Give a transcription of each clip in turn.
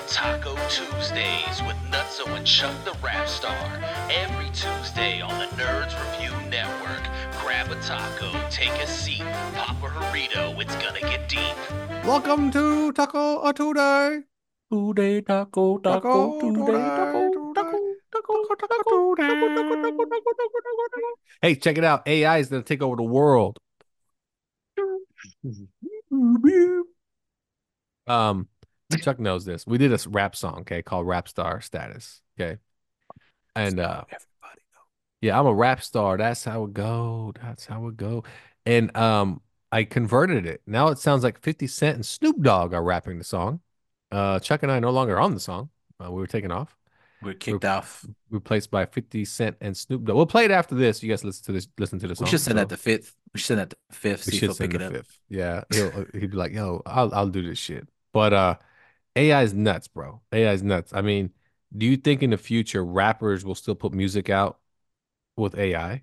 Taco Tuesdays with Nutso and Chuck the Rap Star. Every Tuesday on the Nerds Review Network. Grab a taco, take a seat, pop a burrito, it's gonna get deep. Welcome to Taco Today. Today, taco, taco, Taco today, Today. taco, Today. taco, taco, Taco Taco taco, taco, taco, Today. taco, taco, taco, taco, taco. Hey, check it out. AI is gonna take over the world. Um, Chuck knows this. We did a rap song, okay, called Rap Star Status. Okay. And Everybody know. yeah, I'm a rap star. That's how it go. That's how it go. And I converted it. Now it sounds like 50 Cent and Snoop Dogg are rapping the song. Chuck and I are no longer on the song. We were taken off. We're We're kicked off. replaced by 50 Cent and Snoop Dogg. We'll play it after this. You guys listen to the We should song. send that to fifth. We should send that to fifth. We See if should he'll send pick the it up. fifth. Yeah, he'd be like, "Yo, I'll do this shit." But AI is nuts, bro. AI is nuts. I mean, do you think in the future rappers will still put music out with AI?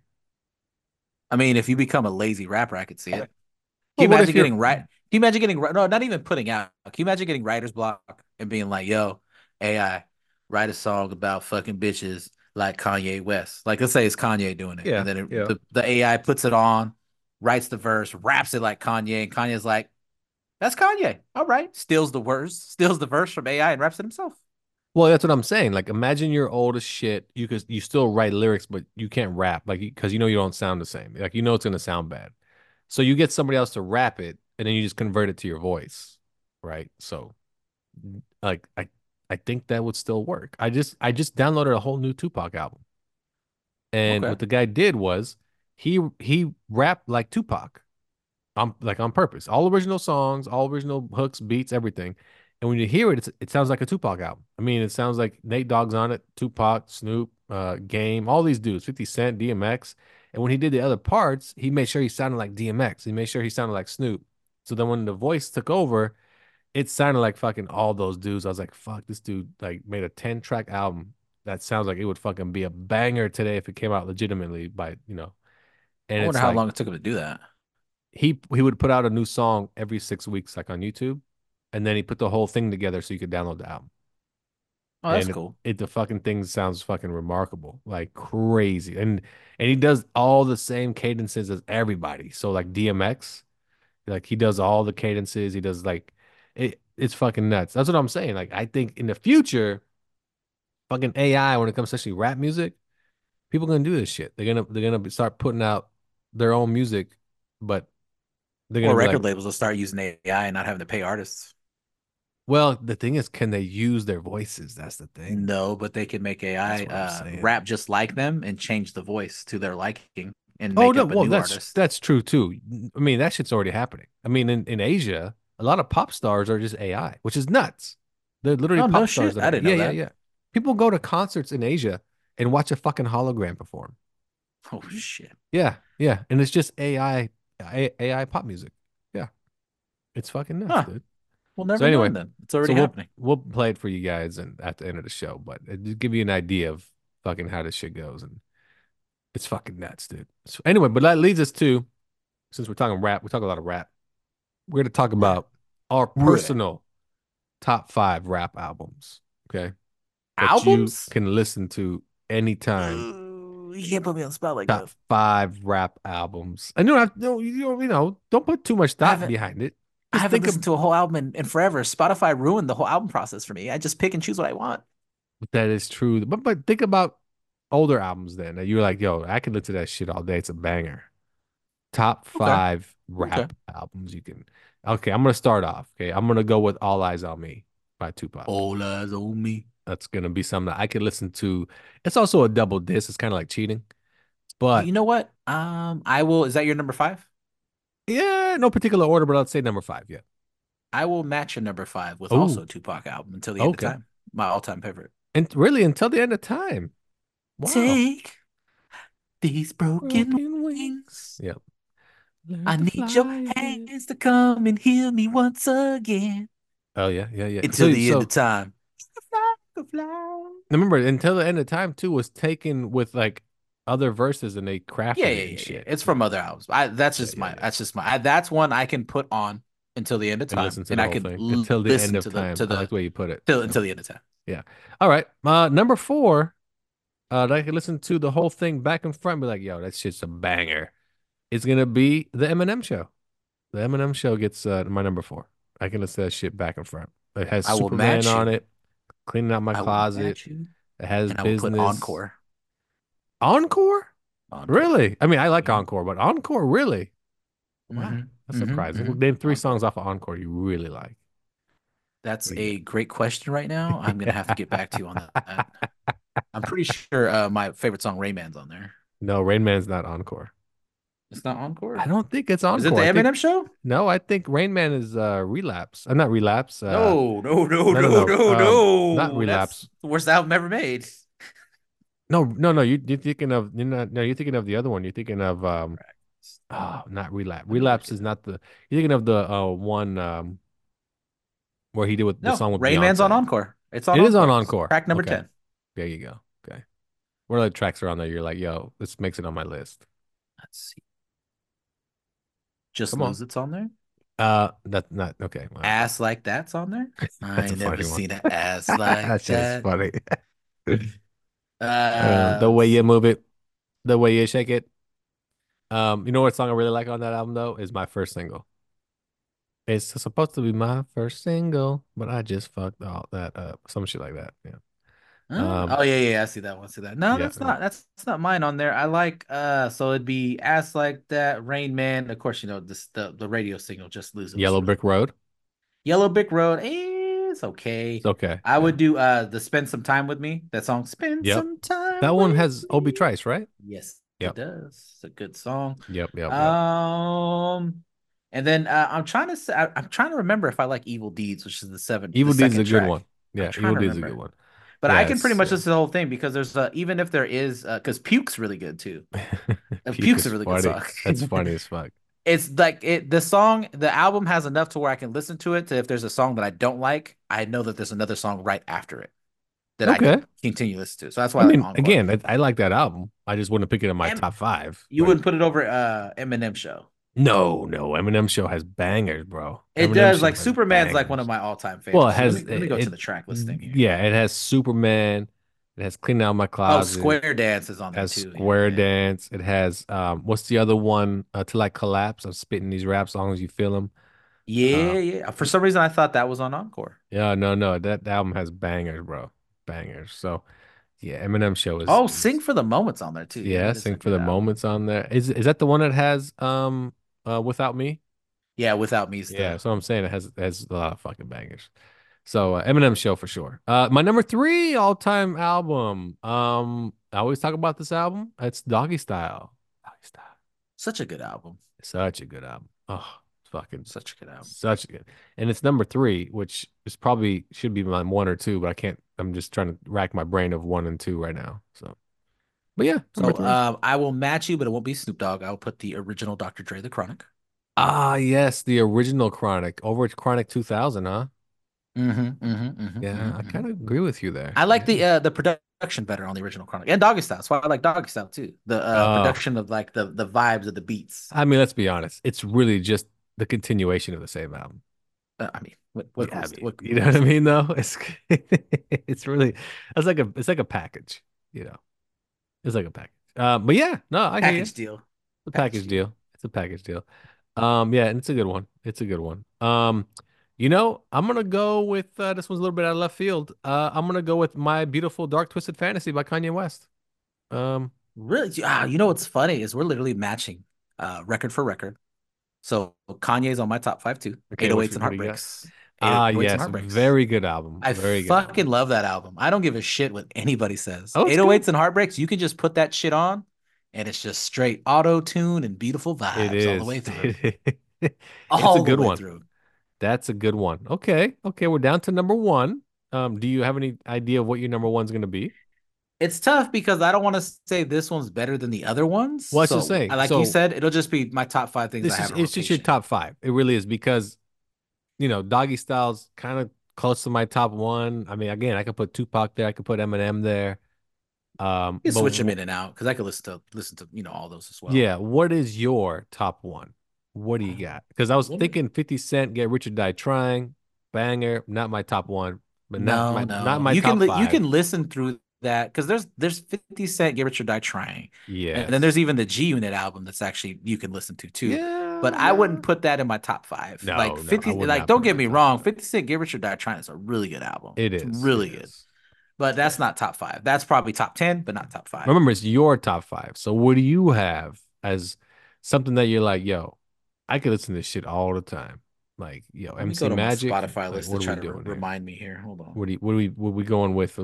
I mean, if you become a lazy rapper, I could see it. Well, Can you what if imagine you're getting right? Can you imagine getting right? No, not even putting out. Can you imagine getting writer's block and being like, "Yo, AI, write a song about fucking bitches like Kanye West." Like, let's say it's Kanye doing it, yeah, and then yeah. the AI puts it on, writes the verse, raps it like Kanye, and Kanye's like, "That's Kanye. All right." Steals the verse from AI and raps it himself. Well, that's what I'm saying. Like, imagine you're old as shit. You still write lyrics, but you can't rap, like, because you don't sound the same. Like, it's gonna sound bad. So you get somebody else to rap it, and then you just convert it to your voice, right? So, like, I think that would still work. I just downloaded a whole new Tupac album, and Okay. what the guy did was he rapped like Tupac, on purpose. All original songs, all original hooks, beats, everything. And when you hear it, it sounds like a Tupac album. I mean, it sounds like Nate Dogg's on it, Tupac, Snoop, Game, all these dudes, 50 Cent, DMX. And when he did the other parts, he made sure he sounded like DMX. He made sure he sounded like Snoop. So then when the voice took over, it sounded like fucking all those dudes. I was like, fuck, this dude like made a 10-track album that sounds like it would fucking be a banger today if it came out legitimately I and wonder it's how like long it took him to do that. he would put out a new song every 6 weeks, like on YouTube, and then he put the whole thing together so you could download the album. Oh, that's And cool. the fucking thing sounds fucking remarkable, like crazy. And he does all the same cadences as everybody. So like DMX, like he does all the cadences. He does like it's fucking nuts. That's what I'm saying. Like I think in the future, fucking AI when it comes to actually rap music, people are gonna do this shit. They're gonna start putting out their own music, but they're Or gonna be like, record labels will start using AI and not having to pay artists. well, the thing is, can they use their voices? That's the thing. No, but they can make That's AI what I'm saying. rap just like them and change the voice to their liking and Oh make no, up a well new artist. that's true too. I mean, that shit's already happening. I mean, in Asia, a lot of pop stars are just AI, which is nuts. They're literally Oh, no pop stars shit. that I are didn't yeah, know yeah, that. yeah. People go to concerts in Asia and watch a fucking hologram perform. Oh, shit. Yeah, yeah, and it's just AI pop music. Yeah, it's fucking nuts, Huh. dude. We'll So never anyway, learn then. It's so already we'll happening. we'll play it for you guys and at the end of the show, but it just give you an idea of fucking how this shit goes, and it's fucking nuts, dude. So anyway, but that leads us to, since we're talking rap, we talk a lot of rap. We're going to talk Right. about our Right. personal top 5 rap albums, okay? That you Albums? can listen to anytime. You can't put me on the spot like Top that. 5 rap albums. And you don't have no, don't put too much I thought haven't behind it. I Just haven't think of listened to a whole album in forever. Spotify ruined the whole album process for me. I just pick and choose what I want. that is true. But think about older albums then. That you're like, yo, I can listen to that shit all day. It's a banger. Top Okay. five Okay. rap albums you can. Okay, I'm gonna start off. Okay, I'm gonna go with All Eyes on Me by Tupac. All eyes on me. That's gonna be something that I can listen to. It's also a double disc. It's kind of like cheating, You but know what? I will. Is that your number five? yeah, no particular order. But I'd say number five. Yeah. I will match your number five with Oh, also Tupac album until the end of okay. time. My all-time favorite. And really, until the end of time. Wow. Take these broken Broken wings. wings. Yep. Learn I to need your fly again. hands to come and heal me once again Oh yeah, yeah, yeah. until So the end of so time. Fly, fly. remember, until the end of time too was taken with like other verses and they Yeah, crafted yeah, it and yeah, yeah. shit. It's Yeah, from other albums. I that's yeah, just yeah, my yeah. that's just my that's one I can put on until the end of and time, listen to and the I whole could thing until the end listen of time. I like the way you put it. till Yeah. until the end of time. Yeah. All right. Number four, that I can listen to the whole thing back and front and be like, yo, that shit's a banger. It's gonna be the Eminem show. The Eminem show gets my number four. I can listen to that shit back and front. It has I will Superman match on you. it, cleaning out my I will closet. match you, It has and I will put business. encore. Encore? Encore. Really? I mean, I like Mhm. Encore, but Encore, really? Wow. Mhm. That's Mhm. surprising. Well, Mhm. name three Encore. songs off of Encore you really like. That's What do a great question right now. I'm gonna have to get back to you on that. I'm pretty sure my favorite song, Rayman's on there. No, Rain Man's not Encore. It's not I encore. don't think it's Is it the Encore. I think Eminem show? no, I think Rain Man is Relapse. Not Relapse. No, no, no, No, no, no, no. no, Not no. That's Relapse. the worst album ever made. No, no, no. You're thinking of you're not. No, you're thinking of the other one. You're thinking of Practice. oh, not Relapse. Let me look Relapse it is up. not the. You're thinking of the one where he did with the No, song with Rain Man's on Beyonce. Encore. It's on It is on Encore. Encore. Track number Okay, 10. there you go. Okay, what other tracks are on there? You're like, yo, this makes it on my list. Let's see. Just Come on. Lose It's on there. That's not okay. Well, Ass Like That's on there. I that's a ain't never funny one. seen an ass like That's just that. funny. The Let's way you see. move it, the way you shake it. You know what song I really like on that album though is my first single. It's supposed to be my first single, but I just fucked all that up. Some shit like that. Yeah. Huh? Um. Oh yeah, yeah, I see that one. See that. No, Yeah. that's not that's not mine on there. I like so it'd be Ass Like That, Rain Man. Of course, you know this the radio signal Just Lose It was Yellow really Brick Road. Yellow Brick Road. It's It's okay. okay. I Yeah. would do the Spend Some Time With Me. That song Spend Yep. Some Time That one With has Obi Me. Trice, right? Yes, it Yep. does. It's a good song. Yep. Yep. Yep. Um and then I'm trying to say, I'm trying to remember if I like Evil Deeds, which is the Evil Deeds is second a good track. one. I'm Yeah. trying Evil to Deeds is a good remember. one. But I can pretty Yes. much Yeah. listen to the whole thing because there's even if there is because Puke's really good too. Puke Puke's a is really good funny. song. That's funny as fuck. It's like the album has enough to where I can listen to it to if there's a song that I don't like, I know that there's another song right after it that I Okay. can continue to listen to. So that's why I I like mean, Encore. again, I like that album. I just wouldn't pick it in my And top five. you Like, wouldn't put it over Eminem show. no, no. Eminem show has bangers, bro. It Eminem does show like has Superman's like one of bangers. my all-time Well, it favorites. So has let me go to the track listing here. yeah, it has Superman. It has Clean Out My Oh, Closet. Square Dance is on It there has too. Yeah, Square yeah. Dance. It has what's the other one? Till I Collapse. I'm spitting these rap songs. You feel them? Yeah, Uh, yeah. For some reason I thought that was on Encore. yeah, no, no. That album has bangers, bro. Bangers. So yeah, Eminem show Oh, Sing is for the Moments on there too. Yeah, yeah. that is a Sing for good the album. Moments on there. Is that the one that has Without Me? Yeah, Without Me's Yeah, the so I'm saying it has a lot of fucking bangers. So Eminem show for sure. My number three all time album. I always talk about this album. It's Doggy Style. Doggy Style. such a good album. Such a good album. Oh, it's fucking Such a good album. such a good. And it's number three, which is probably should be my one or two, but I can't. I'm just trying to rack my brain of one and two right now. So, but yeah, number So three. I will match you, but it won't be Snoop Dogg. I'll put the original Dr. Dre, The Chronic. Ah, yes, the original Chronic over at Chronic 2000, huh? Yeah, I kind of agree with you there. I like Yeah. the production better on the original Chronic and Doggy Style. That's why I like Doggy Style too. The Oh, production of like the vibes of the beats. I mean, let's be honest. It's really just the continuation of the same album. I mean, what Yeah, can I we say? mean, What can you we know what I say? mean, though. It's it's really it's like a package, you know. It's like a package. But yeah, no, I hear you. Package deal. It's a Package package deal. deal. It's a package deal. Yeah, and it's a good one. It's a good one. I'm gonna go with this one's a little bit out of left field. I'm gonna go with My Beautiful Dark Twisted Fantasy by Kanye West. Um, Really? You know what's funny is we're literally matching record for record. So Kanye's on my top five too. okay, 808s and what do you got? Heartbreaks. Ah, 808s and yes, Heartbreaks. very good album. I Very good fucking album. love that album. I don't give a shit what anybody says. Oh, it's good. 808s and Heartbreaks, you can just put that shit on and it's just straight auto tune and beautiful It vibes all the way is. through. It's a All the good way one. through. That's a good one. Okay. Okay, we're down to number one. Do you have any idea of what your number one's gonna be? It's tough because I don't want to say this one's better than the other ones. Well, that's just So, saying. like you So said, it'll just be my top five things I this is have in it's just your rotation. top five. It really is because Doggy Style's kind of close to my top one. I mean, again, I could put Tupac there, I could put Eminem there. You can But switch them in and out because I could listen to all those as well. yeah, what is your top one? What do you got? Because I was Let me- thinking 50 Cent, Get Rich or Die Trying, banger, not my top one, but No, not no. my top You five. can listen through that because there's 50 Cent, Get Rich or Die Trying. And then there's Yes. even the G Unit album that's actually you can listen to too. Yeah, But I wouldn't yeah. put that in my top five. Like No, no, I 50, would like not put don't it in get my me top wrong, five. 50 Cent, Get Rich or Die Trying is a really good album. It It's is. It really good. is. But that's not top five. That's probably top 10, but not top five. Remember, it's your top five. So what do you have as something that you're like, yo, I could listen to this shit all the time. Like, yo, Let me MC go to my Magic. Spotify Like, list to what are we try to doing here? remind me here. Hold on. What we going with?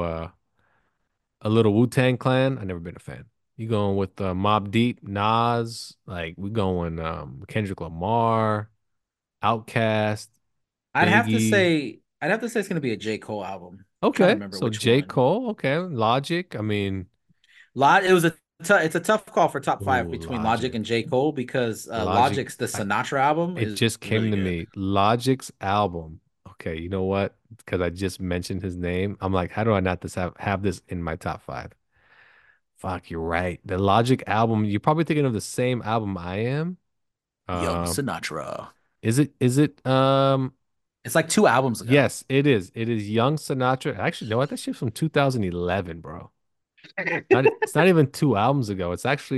A little Wu-Tang Clan? I never been a fan. You going with Mobb Deep, Nas, like we going Kendrick Lamar, Outkast, Biggie. I'd have to say it's gonna be a J. Cole album. I'm trying to Okay, remember so which J. one. Cole, okay, Logic. I mean, It was it's a tough call for top five ooh, between Logic Logic. and J. Cole because Logic. Logic's the Sinatra album It is just really came to good. me. Logic's album. Okay, you know what? Because I just mentioned his name. I'm like, how do I not have this in my top five? Fuck, you're right. The Logic album, you're probably thinking of the same album I am. Young Um, Sinatra. is it It's like 2 albums ago. yes, it is. It is Young Sinatra. Actually, no, that shit's from 2011, bro. It's not even 2 albums ago.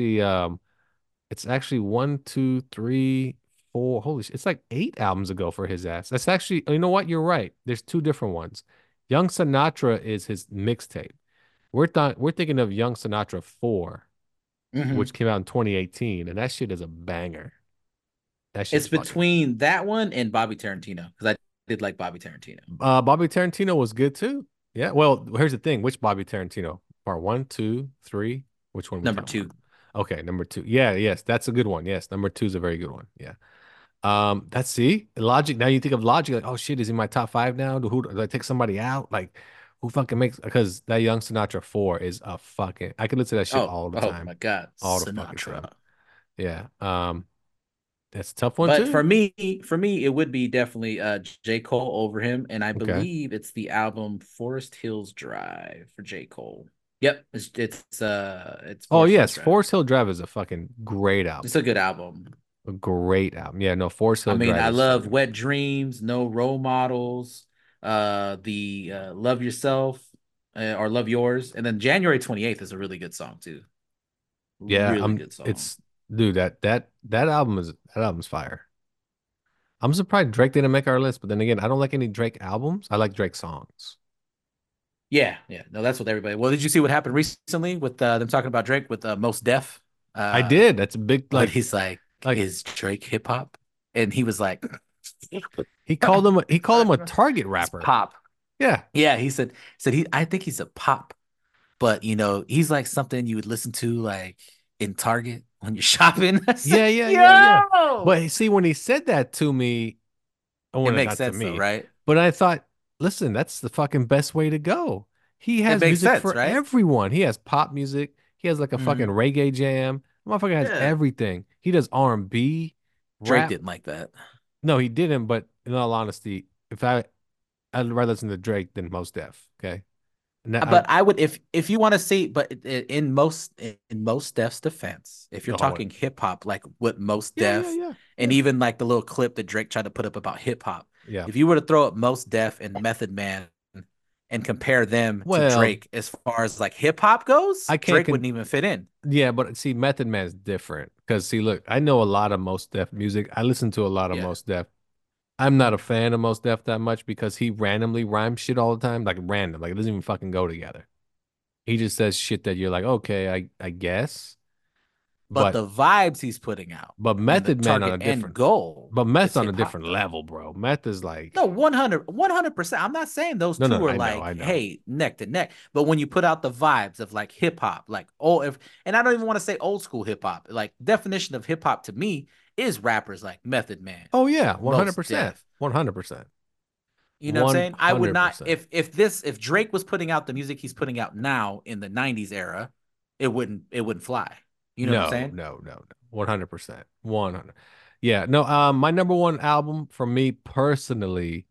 It's actually one, two, three, four. Holy shit. It's like 8 albums ago for his ass. That's actually, you know what? You're right. There's two different ones. Young Sinatra is his mixtape. We're thinking of Young Sinatra 4, Hmm. which came out in 2018, and that shit is a banger. That shit's It's fucking. between that one and Bobby Tarantino because I did like Bobby Tarantino. Bobby Tarantino was good too. Yeah. Well, here's the thing. Which Bobby Tarantino? Part one, two, three. Which one we Number talking about? two. Okay, number two. Yeah, yes, that's a good one. Yes, number two is a very good one. Yeah. That's see Logic. Now you think of Logic, like, oh shit, is he my top five now? Do I take somebody out? Like, who fucking makes? Because that Young Sinatra 4 is a fucking. I could listen to that shit all the Oh time, my God, all the fucking time. Sinatra. Yeah. That's a tough one But too. for me, it would be definitely J. Cole over him, and I Okay. believe it's the album Forest Hills Drive for J. Cole. Yep, it's Oh Forest Hills yes, Drive. Forest Hill Drive is a fucking great album. It's a good album. A great album. Yeah, no, Forest I Hill mean, Drive I is love fucking. Wet Dreams, No Role Models, the Love Yourself, or Love Yours, and then January 28th is a really good song too. Yeah, Really good song. it's dude, that album's fire. I'm surprised Drake didn't make our list, but then again, I don't like any Drake albums. I like Drake songs. Yeah, yeah. No, that's what everybody. Well, did you see what happened recently with them talking about Drake with Most Def? I Uh, did. That's a big when he's like, like "Is Drake hip hop?" And he was like, he called him a Target "He's rapper. pop." Yeah. Yeah, he said he. I think he's a pop, but he's like something you would listen to like in Target when you're shopping. I said, Yeah. "Yo!" But see, when he said that to me, or It when it makes not to sense though, me, right? but I thought, listen, that's the fucking best way to go. He It has makes music sense, for right? everyone. He has pop music. He has like a fucking Hmm. reggae jam. Motherfucker has Yeah. everything. He does R&B, Drake rap. didn't like that. No, he didn't. But in all honesty, if I'd rather listen to Drake than Most Def. Okay, and But I would if you want to see, but in most Def's defense, if you're oh talking hip hop, like what most Def, and yeah, even like the little clip that Drake tried to put up about hip hop, yeah. if you were to throw up most Def and Method Man and compare them to Well, Drake as far as like hip hop goes, I can't Drake con wouldn't even fit in. yeah, but see, Method Man is different because see, look, I know a lot of Most Def music. I listen to a lot of Yeah. Most Def. I'm not a fan of Most Def that much because he randomly rhymes shit all the time, like random, like it doesn't even fucking go together. He just says shit that you're like, okay, I guess, But but the vibes he's putting out and the Method Man on target a end different, goal, but Meth's it's on a hip hop different though. level, bro. Meth is No, like, 100%. I'm not saying those no, two are I like, know. hey, neck to neck. But when you put out the vibes of like hip hop, like and I don't even want to say old school hip hop, like definition of hip hop to me is rappers like Method Man, Oh yeah, Most 100%, Def. 100%, You know what I'm one saying? I would hundred not percent. if Drake was putting out the music he's putting out now in the 90s era, it wouldn't fly. You know what I'm saying? No, 100%, 100. Yeah, no. My number one album for me personally,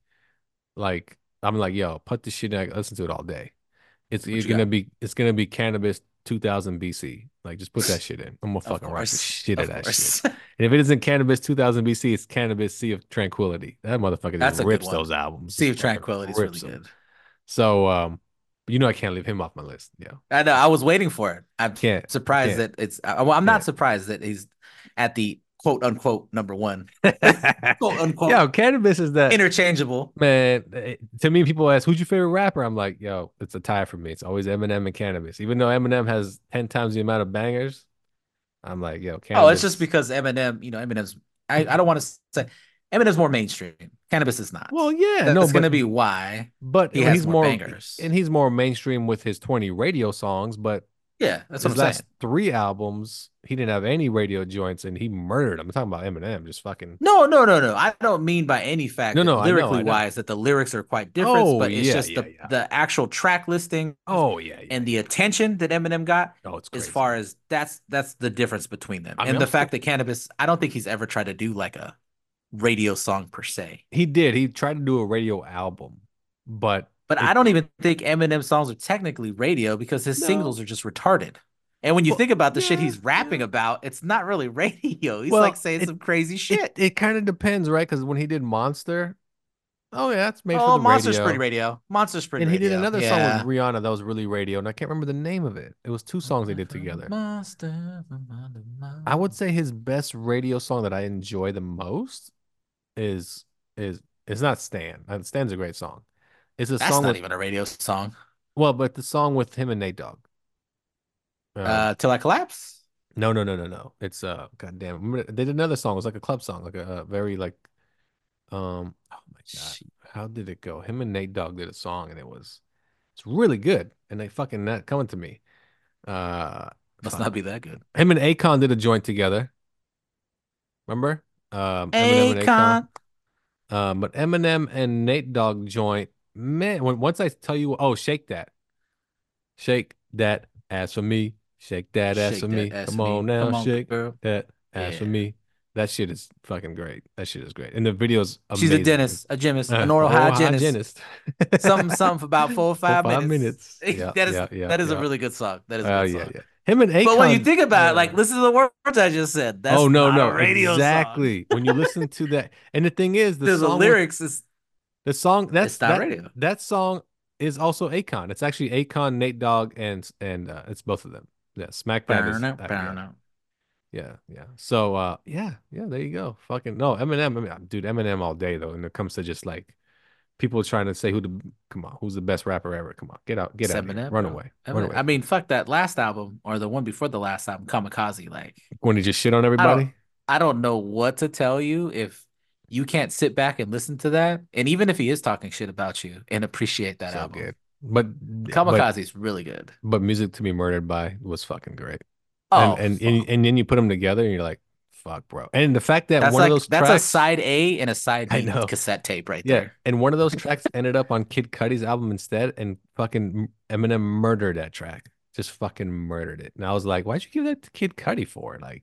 like, I'm like, yo, put this shit in, I listen to it all day. What you got? It's gonna be Cannabis 2000 BC. Like, just put that shit in. I'm gonna Of fucking rock the course. shit out Of of that shit. course. And if it isn't Cannabis 2000 BC, it's Cannabis Sea of Tranquility. That motherfucker just That's a good rips one. those albums. Sea Just of fucking Tranquility is really rips them. good. So, I can't leave him off my list. Yeah, I know. I was waiting for it. I'm can't, surprised can't, that it's. Well, I'm not can't. surprised that he's at the quote unquote number one, quote unquote Yo, Cannabis is that interchangeable. man. To me, people ask, "Who's your favorite rapper?" I'm like, "Yo, it's a tie for me. It's always Eminem and Cannabis." Even though Eminem has 10 times the amount of bangers, I'm like, "Yo, Oh, it's just Cannabis." because Eminem. Eminem's. I don't want to say Eminem's more mainstream. Cannabis is not. Well, yeah, no, That's gonna be why but he when has he's more more bangers. and he's more mainstream with his 20 radio songs, but Yeah, that's what his I'm saying. last 3 albums, he didn't have any radio joints and he murdered. I'm talking about Eminem, just fucking. No, no, no, no. I don't mean by any fact No, that no, lyrically I know. wise that the lyrics are quite different, Oh but it's yeah, just yeah, yeah. the actual track listing Oh yeah, and the attention that Eminem got Oh, it's as crazy. far as that's the difference between them. I mean, And I'm the still- fact that Cannabis, I don't think he's ever tried to do like a radio song per se. He did. He tried to do a radio album, but But I don't even think Eminem songs are technically radio because his No. singles are just retarded. And when you Well, think about the shit yeah, he's rapping yeah. about, it's not really radio. He's Well, like saying some crazy shit. It kind of depends, right? Because when he did Monster, oh yeah, that's made for Oh, the Monster's radio. pretty radio. Monster's pretty And he radio. did another song Yeah. with Rihanna that was really radio, and I can't remember the name of it. It was 2 songs they did together. Monster. I would say his best radio song that I enjoy the most is it's not Stan. Stan's a great song. It's a That's song not with even a radio song. but the song with him and Nate Dogg. Till I Collapse. No. It's goddamn. Remember they did another song. It was like a club song, like a very like oh my god. How did it go? Him and Nate Dogg did a song and it's really good. And they fucking not coming to me. Must Fuck. not be that good. Him and Akon did a joint together. Remember? Eminem and Akon. But Eminem and Nate Dogg joint, man, once I tell you, oh, shake that ass for me, shake that ass Shake for that me, ass come for me. on now, Come on, shake girl. that ass for Yeah. me. That shit is fucking great. That shit is great, and the video's She's amazing. a dentist, a gymnast, an oral hygienist. Something for about 4 or 5 minutes. Yeah, that is yeah, that is yeah. a really good song. That is a Oh good yeah, song. yeah. Him and Akon. But when you think about it, like yeah. listen to the words I just said. That's oh no, not no, a radio exactly. When you listen to that, and the thing is, song. The song lyrics is the song that's it's not radio. that song is also Akon. It's actually Akon, Nate Dogg, and it's both of them. Yeah, Smack Dab is yeah. So yeah, there you go. Fucking no, Eminem, dude, Eminem all day though. When it comes to just like people trying to say who's the best rapper ever? Come on, get out of here. Eminem, Run bro. away. Eminem. Run away. I mean, fuck that last album or the one before the last album, Kamikaze. Like When he just shit on everybody. I don't know what to tell you if you can't sit back and listen to that. And even if he is talking shit about you and appreciate that So album. good. But Kamikaze is really good. But Music to Be Murdered By was fucking great. Oh, and then you put them together and you're like, fuck, bro. And the fact that that's one like of those that's tracks, a side A and a side I B know. cassette tape right yeah, there. and one of those tracks ended up on Kid Cudi's album instead, and fucking Eminem murdered that track, just fucking murdered it. And I was like, why'd you give that to Kid Cudi for? Like,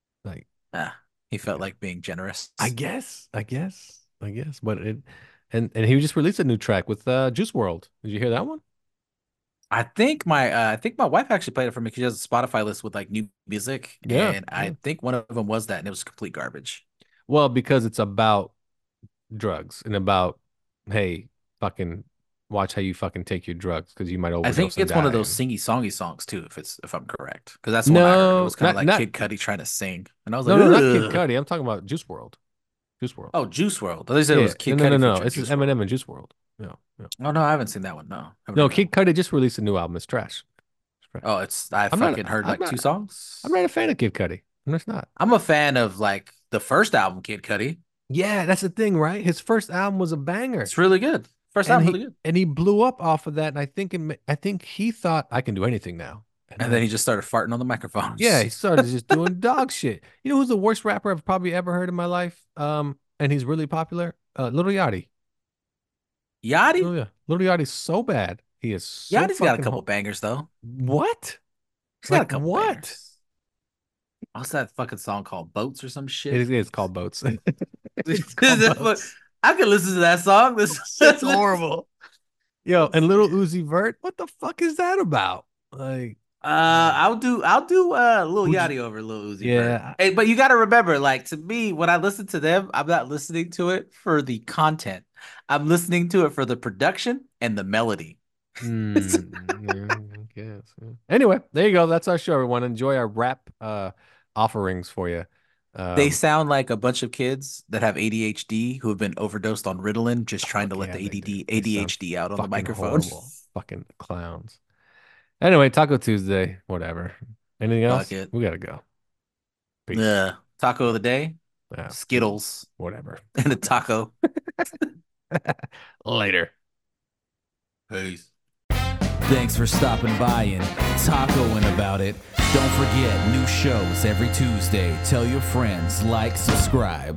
He felt like being generous. I guess, but and he just released a new track with Juice World. Did you hear that one? I think my wife actually played it for me because she has a Spotify list with like new music. Yeah, And I think one of them was that, and it was complete garbage. Well, because it's about drugs and about, hey, fucking watch how you fucking take your drugs because you might I overdose. think and it's one of die. those singy songy songs too, if I'm correct. Because that's the one I heard. It was kind of like not- Kid Cudi trying to sing. And I was No, like, no, not Kid "Ugh." Cudi. I'm talking about Juice World. Juice World. Oh, Juice World. They said it was Kid no, Cudi. no, no. featuring It's just Juice WRLD. Eminem and Juice World. No. Oh no, I haven't seen that one. No. Haven't No, heard that Kid one. Cudi just released a new album. It's trash. It's trash. Oh, I'm not- heard I'm like not- 2 songs. I'm not a fan of Kid Cudi. I'm just not. I'm a fan of like the first album, Kid Cudi. Yeah, that's the thing, right? His first album was a banger. It's really good. First and album, he, really good. and he blew up off of that. And I think he thought I can do anything now. And then he just started farting on the microphones. Yeah, he started just doing dog shit. You know who's the worst rapper I've probably ever heard in my life? And he's really popular. Lil Yachty. Yachty? Oh yeah, Lil Yachty's so bad. He is. So Yachty's got a fucking couple bangers though. What? He's got a Like couple what? bangers. What's that fucking song called? Boats or some shit? It is called Boats. Is that what- I could listen to that song. That's horrible. Yo, and Little Uzi Vert, what the fuck is that about? Like, I'll do Lil Who'd you- Yachty over Lil Uzi Vert. Yeah. Hey, but you got to remember, like to me, when I listen to them, I'm not listening to it for the content. I'm listening to it for the production and the melody. Yeah, I guess. Yeah. Anyway, there you go. That's our show, everyone. Enjoy our rap offerings for you. They sound like a bunch of kids that have ADHD who have been overdosed on Ritalin, just trying to let yeah, the they do. ADHD out on the Fucking microphone. horrible. Fucking clowns. Anyway, Taco Tuesday, whatever. Anything else? Fuck it. We gotta go. Peace. Yeah. Taco of the day, Yeah, Skittles, whatever. and a taco. Later. Peace. Thanks for stopping by and tacoing about it. Don't forget, new shows every Tuesday. Tell your friends, like, subscribe.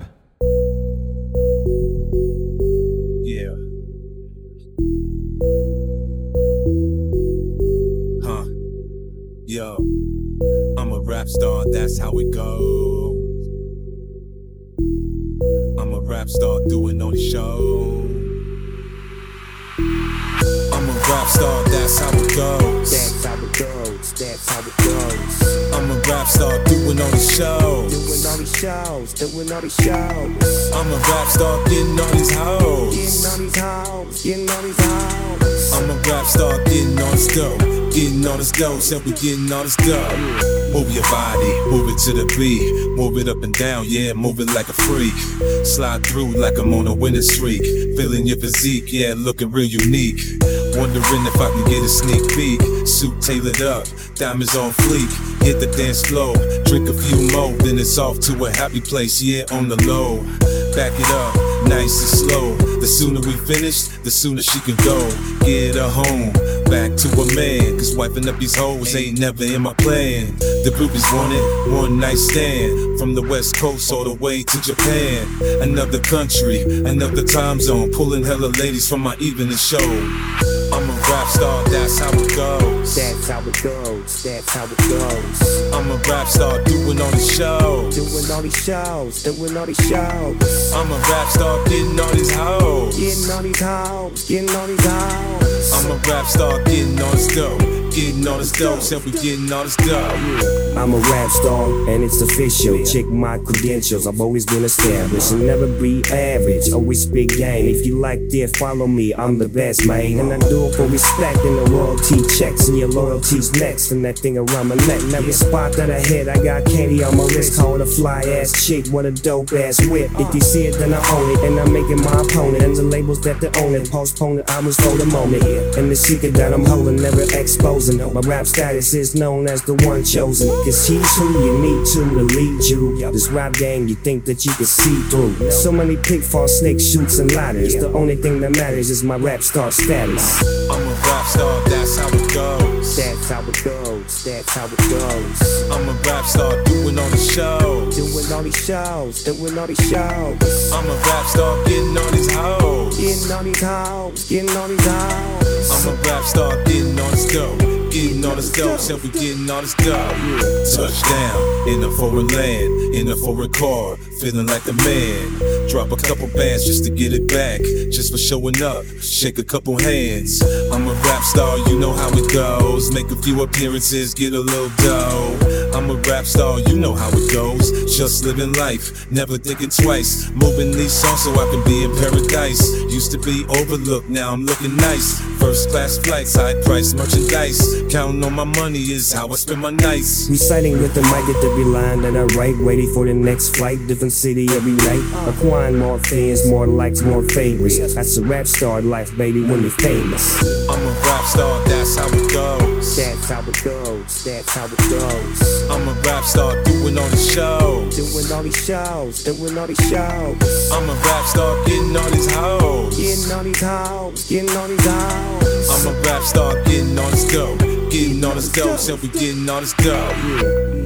Yeah. Huh. Yo. I'm a rap star, that's how it goes. I'm a rap star doing all the shows. I'm a rap star, that's how it goes. That's how it goes. That's how it goes. I'm a rap star doing all the shows. Doing all these shows. Doing all these shows. I'm a rap star getting all these Getting hoes. all these hoes. Getting all these hoes. I'm a rap star getting all this dough. Getting all this dough, said we getting all this dough. Move your body, move it to the beat. Move it up and down, yeah, move it like a freak. Slide through like I'm on a winning streak. Feeling your physique, yeah, looking real unique. Wondering if I can get a sneak peek. Suit tailored up, diamonds on fleek. Hit the dance floor, drink a few more, then it's off to a happy place, yeah, on the low. Back it up, nice and slow. The sooner we finish, the sooner she can go. Get her home, back to a man. Cause wiping up these hoes ain't never in my plan. The groupies want it, one night stand. From the west coast all the way to Japan. Another country, another time zone. Pulling hella ladies from my evening show. I'm a rap star, that's how it goes. That's how it goes. That's how it goes. I'm a rap star doing all the shows. Doing all these shows. Doing all these shows. I'm a rap star getting all these hoes. Getting all these hoes. Getting all these hoes. I'm a rap star getting all this dough. Getting all this dough, said we getting all this dough. I'm a rap star, and it's official. Check my credentials, I've always been established and never be average, always spit game. If you like it, follow me, I'm the best, man. And I do it for respect and the royalty checks. And your loyalty's next, and that thing around my neck. Every spot that I hit, I got candy on my wrist. Call it a fly ass chick, what a dope ass whip. If you see it, then I own it, and I make it my opponent. And the labels that they own it, postpone it, I was for the moment. And the secret that I'm holding, never exposing. My rap status is known as the one chosen. Cause he's who you need to lead you. This rap game you think that you can see through. So many pitfalls, snake shoots and ladders. The only thing that matters is my rap star status. I'm a rap star, that's how it goes. That's how it goes. That's how it goes. I'm a rap star doing all the shows. Doing all these shows. Doing all these shows. I'm a rap star getting all these hoes. Getting all these hoes. Getting all these hoes. I'm a rap star getting all this dough. Getting all this dough, said we getting all this dough. Touchdown in a foreign land, in a foreign car, feeling like the man. Drop a couple bands just to get it back, just for showing up, shake a couple hands. I'm a rap star, you know how it goes. Make a few appearances, get a little dough. I'm a rap star, you know how it goes. Just living life, never thinking twice. Moving these songs so I can be in paradise. Used to be overlooked, now I'm looking nice. First class flights, high price merchandise. Counting on my money is how I spend my nights. Reciting with the mic at every line that I write, waiting for the next flight, different city every night. Acquiring more fans, more likes, more favorites. That's a rap star life, baby, when you're famous. I'm a rap star, that's how it goes. That's how it goes. That's how it goes. I'm a rap star doing all the shows. Doing all these shows. Doing all these shows. I'm a rap star getting all these hoes. Getting all these hoes. Getting all these hoes. I'm a rap star getting all this dough. Getting all this dough, said we getting all this dough.